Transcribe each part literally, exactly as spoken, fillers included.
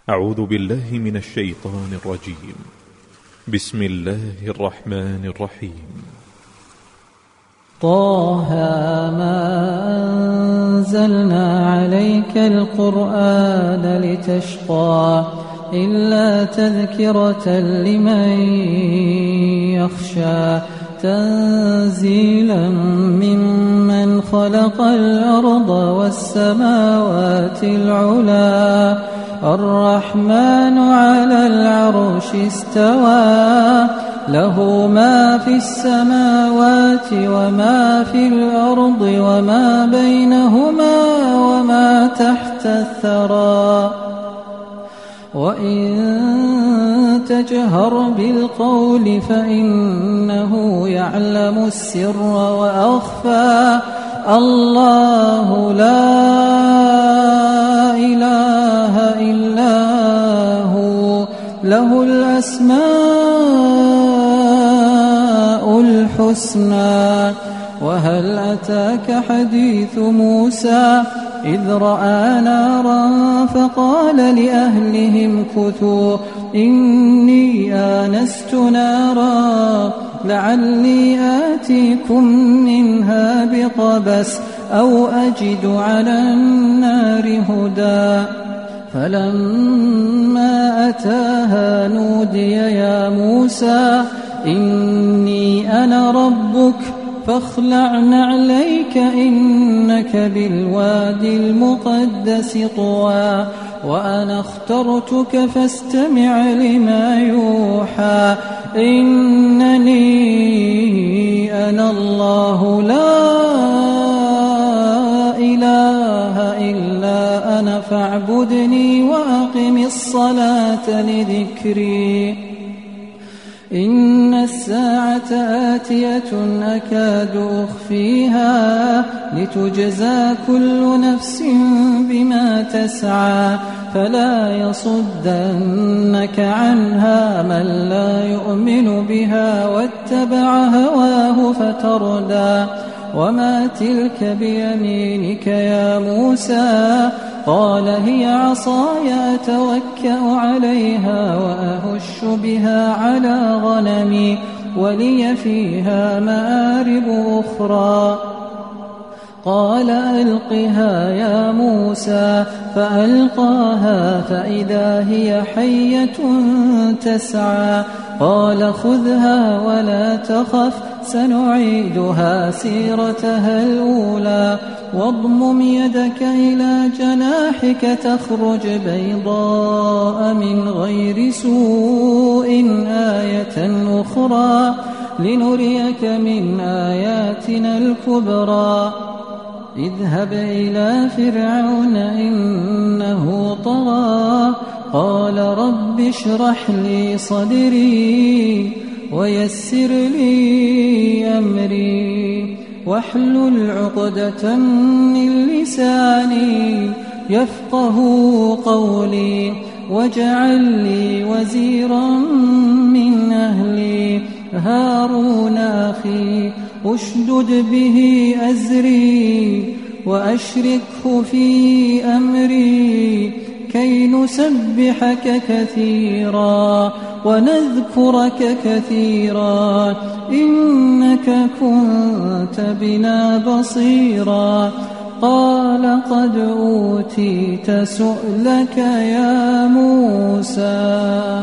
أعوذ بالله من الشيطان الرجيم. بسم الله الرحمن الرحيم. طه ما أنزلنا عليك القرآن لتشقى إلا تذكرة لمن يخشى تنزيلا ممن خلق الأرض والسماوات العلى الرحمن على العرش استوى له ما في السماوات وما في الأرض وما بينهما وما تحت الثرى وإن تجهر بالقول فإنه يعلم السر وأخفى الله لا إله إلا هو له الأسماء الحسنى. وهل أتاك حديث موسى إذ رأى نارا فقال لأهلهم كثوا إني آنست نارا لعلي آتيكم منها بقبس أو أجد على النار هدى. فلما أتاها نودي يا موسى إني أنا ربك فاخلع نعليك إنك بالوادي المقدس طوى وأنا اخترتك فاستمع لما يوحى إنني أنا الله لا إله إلا أنا فاعبدني وأقم الصلاة لذكري. إن الساعة آتية أكاد أخفيها لتجزى كل نفس بما تسعى فلا يصدنك عنها من لا يؤمن بها واتبع هواه فتردى. وما تلك بيمينك يا موسى قال هي عصاي أتوكأ عليها وأهش بها على غنمي ولي فيها مآرب أخرى. قال ألقها يا موسى فألقاها فإذا هي حية تسعى قال خذها ولا تخف سنعيدها سيرتها الأولى واضمم يدك إلى جناحك تخرج بيضاء من غير سوء آية أخرى لنريك من آياتنا الكبرى. اذهب إلى فرعون إنه طغى قال رب اشرح لي صدري ويسر لي أمري واحلل عقدة من لساني يفقه قولي واجعل لي وزيرا من أهلي هارون أخي أشدد به أزري وأشركه في أمري كي نسبحك كثيرا ونذكرك كثيرا إنك كنت بنا بصيرا. قال قد أوتيت سؤلك يا موسى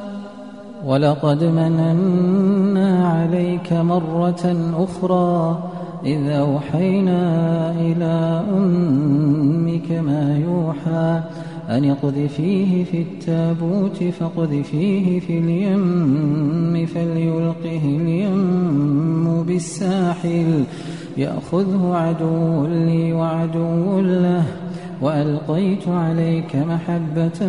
ولقد مننا عليك مرة أخرى إذ أوحينا إلى أمك ما يوحى أن اقذفيه في التابوت فاقذفيه في اليم فليلقه اليم بالساحل يأخذه عدو لي وعدو له وألقيت عليك محبة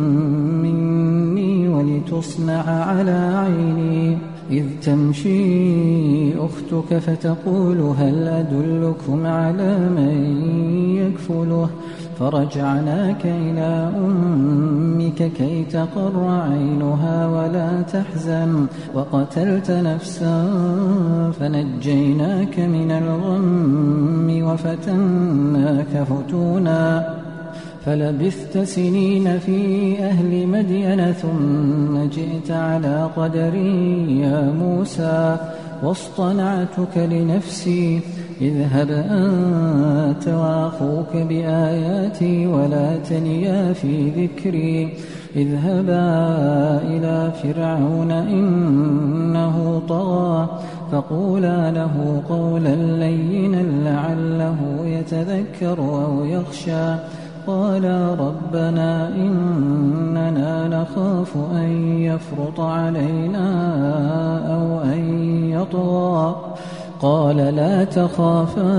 مني ولتصنع على عيني إذ تمشي أختك فتقول هل أدلكم على من يكفله فرجعناك إلى أمك كي تقر عينها ولا تحزن وقتلت نفسا فنجيناك من الغم وفتناك فتونا فلبثت سنين في أهل مدين ثم جئت على قدري يا موسى واصطنعتك لنفسي اذهب أنت وأخوك بآياتي ولا تنيا في ذكري اذهبا إلى فرعون إنه طغى فقولا له قولا لينا لعله يتذكر أو يخشى قالا ربنا إننا نخاف أن يفرط علينا أو أن يطغى قال لا تخافا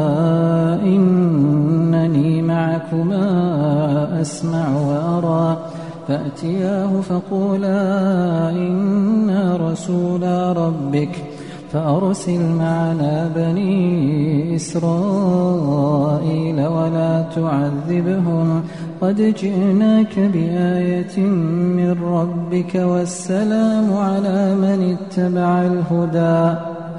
إنني معكما أسمع وأرى فأتياه فقولا إنا رسولا ربك فأرسل معنا بني إسرائيل ولا تعذبهم قد جئناك بآية من ربك والسلام على من اتبع الهدى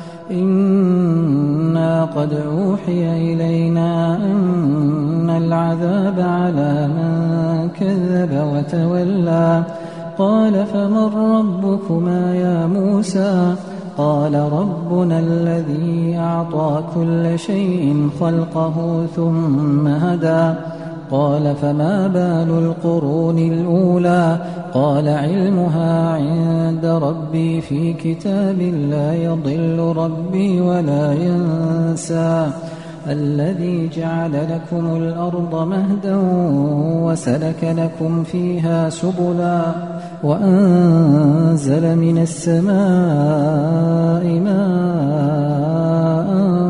إنا قد أوحي إلينا أن العذاب على من كذب وتولى قال فمن ربكما يا موسى قال ربنا الذي أعطى كل شيء خلقه ثم هدى قال فما بال القرون الأولى قال علمها عند ربي في كتاب لا يضل ربي ولا ينسى الذي جعل لكم الأرض مهدا وسلك لكم فيها سبلا وأنزل من السماء ماء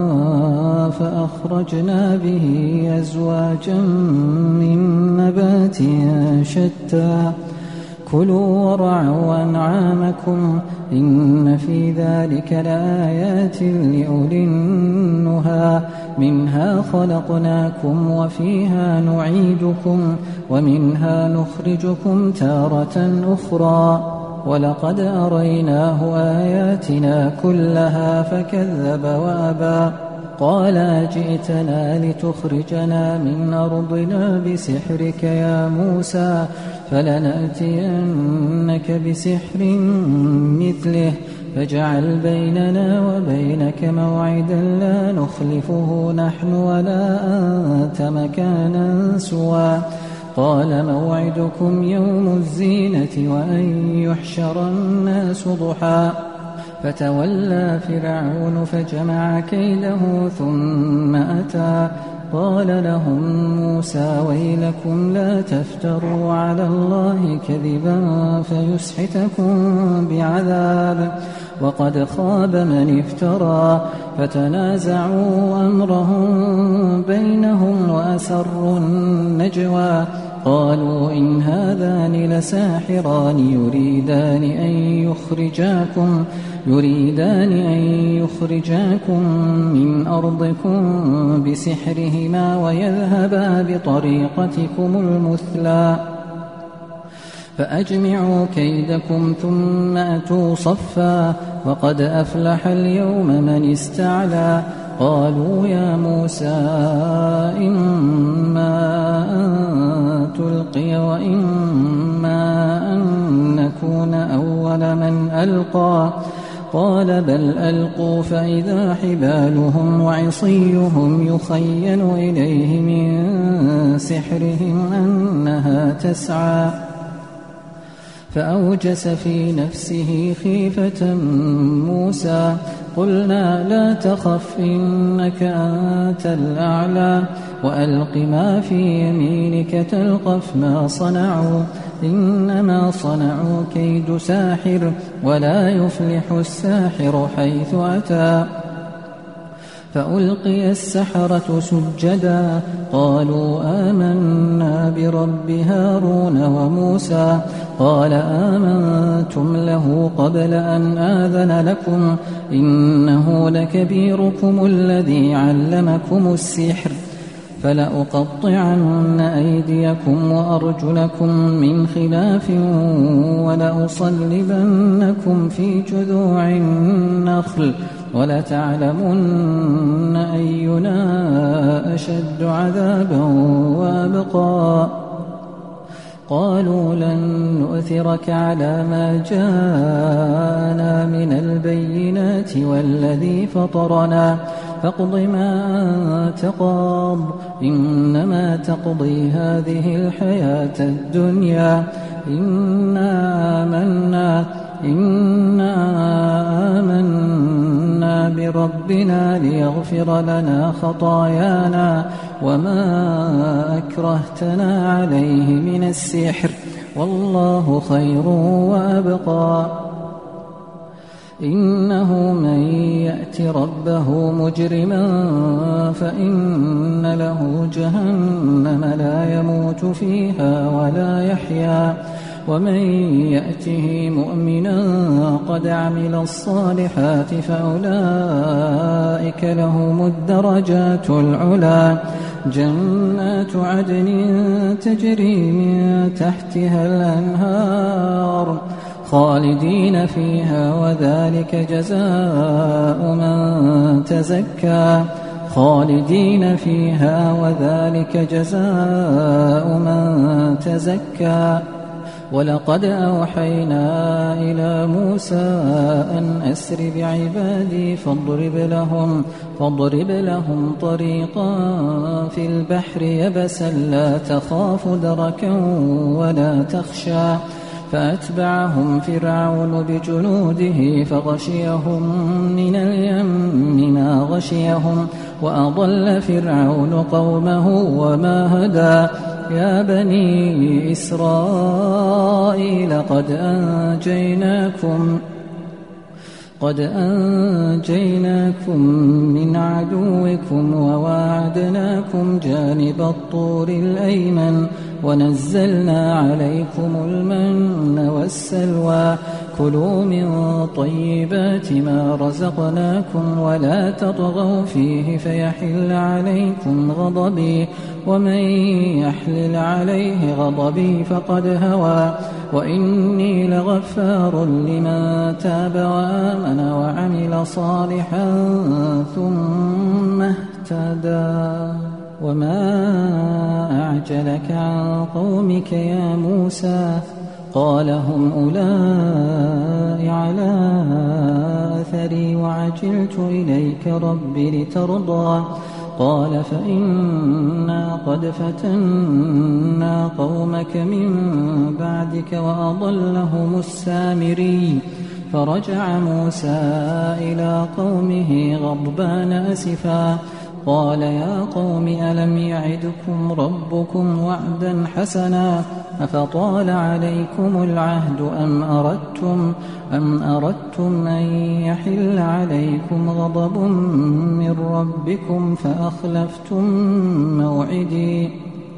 فأخرجنا به أزواجا من نبات شتى كلوا وارعوا أنعامكم إن في ذلك لآيات لأولي النهى منها خلقناكم وفيها نعيدكم ومنها نخرجكم تارة أخرى ولقد أريناه آياتنا كلها فكذب وأبى قال جئتنا لتخرجنا من أرضنا بسحرك يا موسى فلنأتينك بسحر مثله فاجعل بيننا وبينك موعدا لا نخلفه نحن ولا أنت مكانا سوى قال موعدكم يوم الزينة وأن يحشر الناس ضحى فتولى فرعون فجمع كيده ثم أتى قال لهم موسى ويلكم لا تفتروا على الله كذبا فيسحتكم بعذاب وقد خاب من افترى فتنازعوا أمرهم بينهم وأسروا النجوى قالوا إن هذان لساحران يريدان أن يخرجاكم يريدان أن يخرجاكم من أرضكم بسحرهما ويذهبا بطريقتكم المثلى فأجمعوا كيدكم ثم أتوا صفا وقد أفلح اليوم من استعلى قالوا يا موسى إما أن تلقي وإما أن نكون أول من ألقى قال بل ألقوا فإذا حبالهم وعصيهم يخيل إليه من سحرهم أنها تسعى فأوجس في نفسه خيفة موسى قلنا لا تخف إنك أنت الأعلى وألق ما في يمينك تلقف ما صنعوا إنما صنعوا كيد ساحر ولا يفلح الساحر حيث أتى فألقي السحرة سجدا قالوا آمنا برب هارون وموسى قال آمنتم له قبل أن آذن لكم إنه لكبيركم الذي علمكم السحر فلأقطعن أيديكم وأرجلكم من خلاف ولأصلبنكم في جذوع النخل ولتعلمن أينا أشد عذابا وأبقى قالوا لن نؤثرك على ما جاءنا من البينات والذي فطرنا فاقض ما أنت قاض إنما تقضي هذه الحياة الدنيا إنا آمنا إنا آمنا بربنا ليغفر لنا خطايانا وما أكرهتنا عليه من السحر والله خير وأبقى إنه من يأت ربه مجرما فإن له جهنم لا يموت فيها ولا يحيا ومن يأته مؤمنا قد عمل الصالحات فأولئك لهم الدرجات العلى جنات عدن تجري من تحتها الأنهار خالدين فيها وذلك جزاء من تزكى خالدين فيها وذلك جزاء من تزكى ولقد أوحينا إلى موسى أن أسر بعبادي فاضرب لهم, فاضرب لهم طريقا في البحر يبسا لا تخاف دركا ولا تخشى فأتبعهم فرعون بجنوده فغشيهم من اليم ما غشيهم وأضل فرعون قومه وما هدى يا بني إسرائيل قد أنجيناكم قد أنجيناكم من عدوكم وواعدناكم جانب الطور الأيمن ونزلنا عليكم المن والسلوى كلوا من طيبات ما رزقناكم ولا تطغوا فيه فيحل عليكم غضبي ومن يحلل عليه غضبي فقد هوى وإني لغفار لمن تاب وآمن وعمل صالحا ثم اهتدى وما أعجلك عن قومك يا موسى قال هم أولئك على أثري وعجلت إليك رب لترضى قال فإنا قد فتنا قومك من بعدك وأضلهم السامري فرجع موسى إلى قومه غضبان أسفا قال يا قوم ألم يعدكم ربكم وعدا حسنا أفطال عليكم العهد أم أردتم, أم أردتم أن يحل عليكم غضب من ربكم فأخلفتم موعدي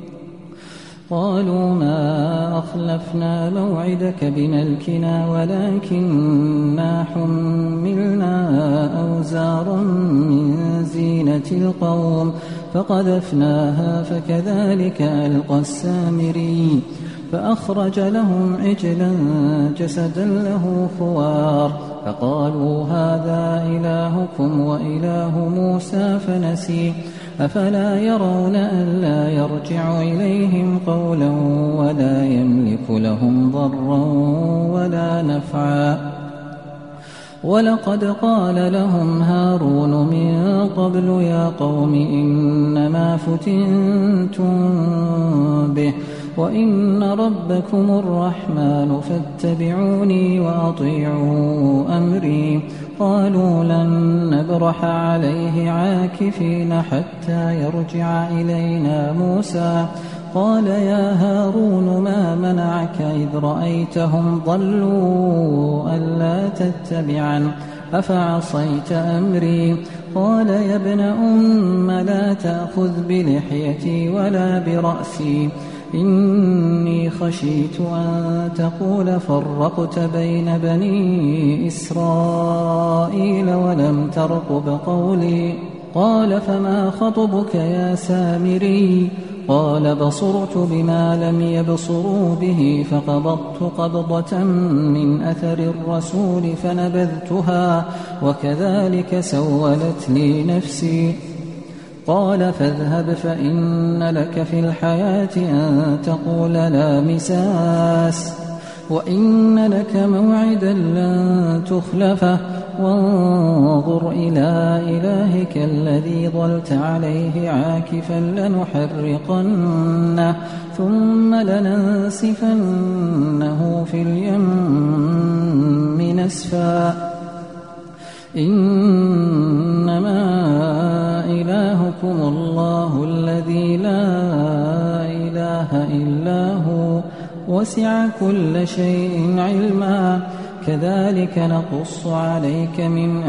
قالوا ما أخلفنا موعدك بملكنا ولكننا حملنا أوزارا من زينة القوم فقذفناها فكذلك ألقى السامري فأخرج لهم عجلا جسدا له خوار فقالوا هذا إلهكم وإله موسى فنسي أفلا يرون ألا يرجع إليهم قولا ولا يملك لهم ضرا ولا نفعا ولقد قال لهم هارون من قبل يا قوم إنما فتنتم به وإن ربكم الرحمن فاتبعوني وأطيعوا أمري قالوا لن نبرح عليه عاكفين حتى يرجع إلينا موسى قال يا هارون ما منعك إذ رأيتهم ضلوا ألا تتبعن أفعصيت أمري قال يا ابن أم لا تأخذ بلحيتي ولا برأسي إني خشيت أن تقول فرقت بين بني إسرائيل ولم ترقب قولي قال فما خطبك يا سامري قال بصرت بما لم يبصروا به فقبضت قبضة من أثر الرسول فنبذتها وكذلك سولت لي نفسي قال فاذهب فإن لك في الحياة أن تقول لا مساس وإن لك موعدا لن تخلفه وانظر إلى إلهك الذي ظلت عليه عاكفا لنحرقنه ثم لننسفنه في اليم نسفا إنما إلهكم الله الذي لا إله إلا هو وسع كل شيء علما كذلك نقص عليك من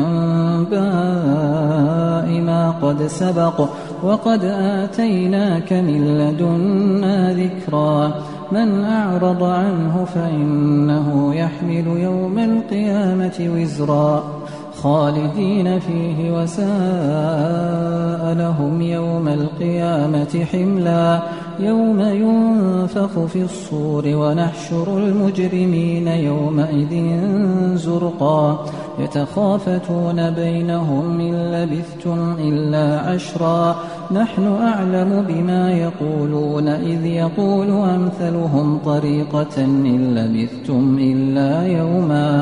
أنباء ما قد سبق وقد آتيناك من لدنا ذكرا من أعرض عنه فإنه يحمل يوم القيامة وزرا خالدين فيه وساء لهم يوم القيامة حملا يوم ينفخ في الصور ونحشر المجرمين يومئذ زرقا يتخافتون بينهم إن لبثتم إلا عشرا نحن أعلم بما يقولون إذ يقول أمثلهم طريقة إن لبثتم إلا يوما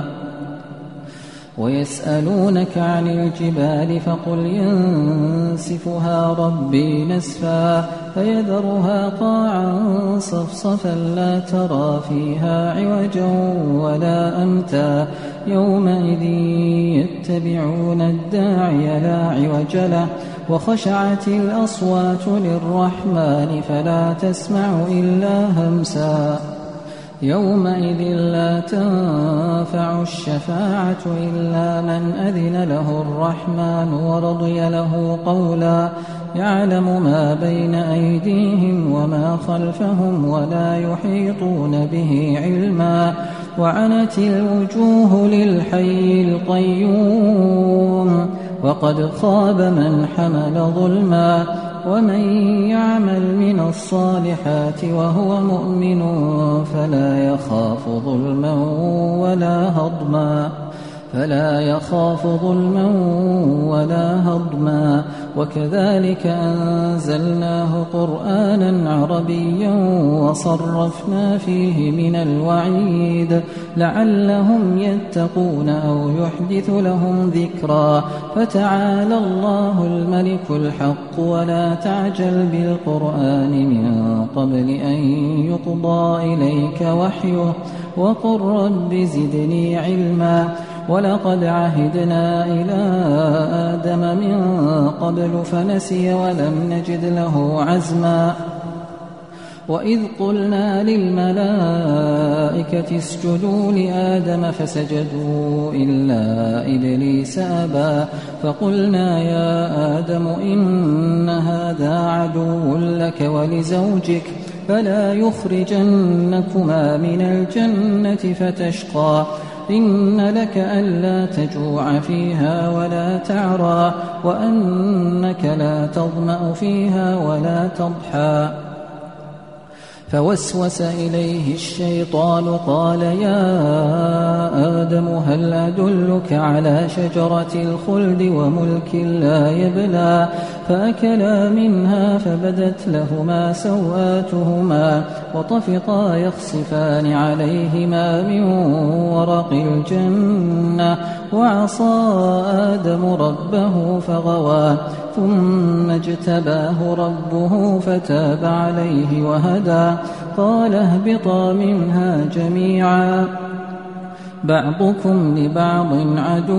ويسألونك عن الجبال فقل ينسفها ربي نسفا فيذرها قاعا صفصفا لا ترى فيها عوجا ولا أمتا يومئذ يتبعون الداعي لا عوج له وخشعت الأصوات للرحمن فلا تسمع إلا همسا يومئذ لا تنفع الشفاعة إلا من أذن له الرحمن ورضي له قولا يعلم ما بين أيديهم وما خلفهم ولا يحيطون به علما وعنت الوجوه للحي القيوم وقد خاب من حمل ظلما ومن يعمل من الصالحات وهو مؤمن فلا يخاف ظلما ولا هضما فلا يخاف ظلما ولا هضما وكذلك أنزلناه قرآنا عربيا وصرفنا فيه من الوعيد لعلهم يتقون أو يحدث لهم ذكرا فتعالى الله الملك الحق ولا تعجل بالقرآن من قبل أن يقضى إليك وحيه وقل رب زدني علما ولقد عهدنا إلى آدم من قبل فنسي ولم نجد له عزما وإذ قلنا للملائكة اسجدوا لآدم فسجدوا إلا إبليس أبى فقلنا يا آدم إن هذا عدو لك ولزوجك فلا يخرجنكما من الجنة فتشقى إن لك ألا تجوع فيها ولا تعرى وأنك لا تظمأ فيها ولا تضحى فوسوس إليه الشيطان قال يا آدم هل أدلك على شجرة الخلد وملك لا يبلى فأكلا منها فبدت لهما سوآتهما وطفقا يخصفان عليهما من ورق الجنة وعصى آدم ربه فغوى ثم اجتباه ربه فتاب عليه وهدى قال اهبطا منها جميعا بعضكم لبعض عدو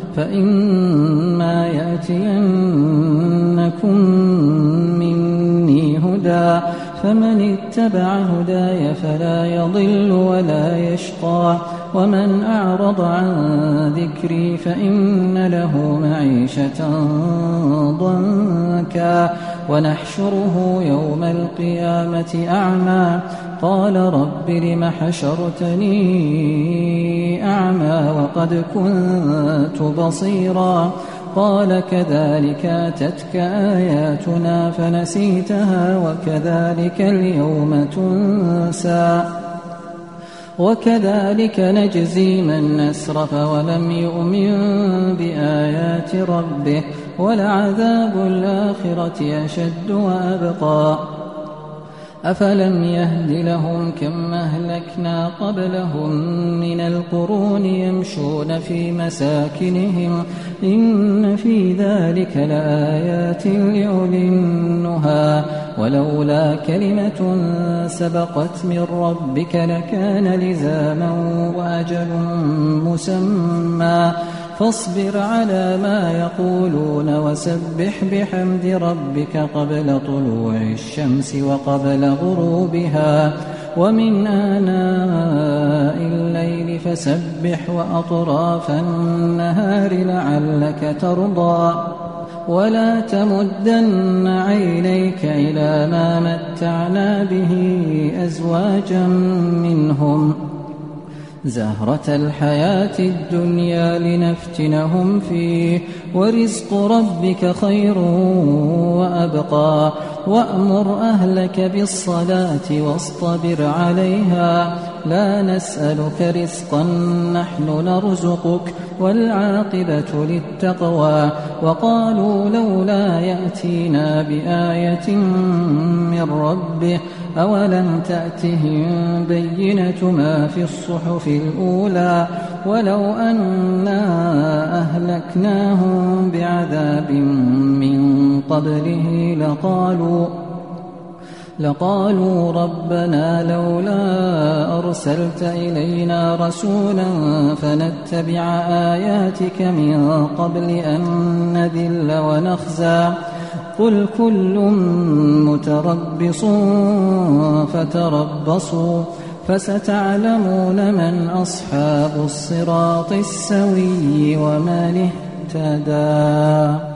فإما يأتينكم مني هدى فمن اتبع هداي فلا يضل ولا يشقى ومن أعرض عن ذكري فإن له معيشة ضنكا ونحشره يوم القيامة أعمى قال رب لم حشرتني أعمى وقد كنت بصيرا قال كذلك أتتك آياتنا فنسيتها وكذلك اليوم تنسى وكذلك نجزي من أسرف ولم يؤمن بآيات ربه ولعذاب الآخرة أشد وأبقى. أفلم يهد لهم كم أهلكنا قبلهم من القرون يمشون في مساكنهم إن في ذلك لآيات لأولي النهى ولولا كلمة سبقت من ربك لكان لزاما وأجل مسمى فاصبر على ما يقولون وسبح بحمد ربك قبل طلوع الشمس وقبل غروبها ومن آناء الليل فسبح وأطراف النهار لعلك ترضى ولا تمدن عينيك إلى ما متعنا به أزواجا منهم زهرة الحياة الدنيا لنفتنهم فيه ورزق ربك خير وأبقى وأمر أهلك بالصلاة واصطبر عليها لا نسألك رزقا نحن نرزقك والعاقبة للتقوى وقالوا لولا يأتينا بآية من ربه أولم تأتهم بينة ما في الصحف الأولى ولو أنا أهلكناهم بعذاب من قبله لقالوا لقالوا ربنا لولا أرسلت إلينا رسولا فنتبع آياتك من قبل أن نذل ونخزى قل كل متربص فتربصوا فستعلمون من أصحاب الصراط السوي ومن اهتدى.